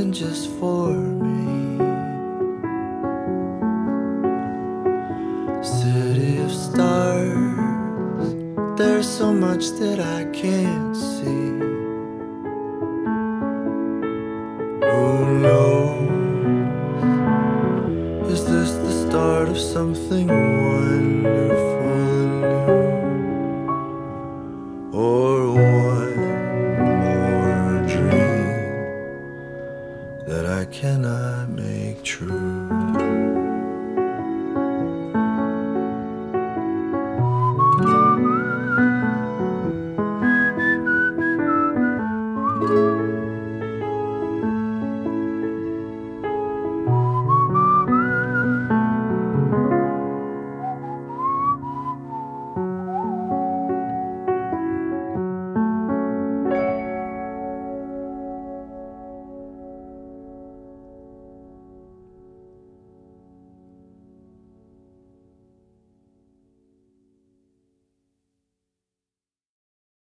something just for me. City of stars, there's so much that I can't see. Who knows? Is this the start of something wonderful and new? Or one more dream that I cannot make true?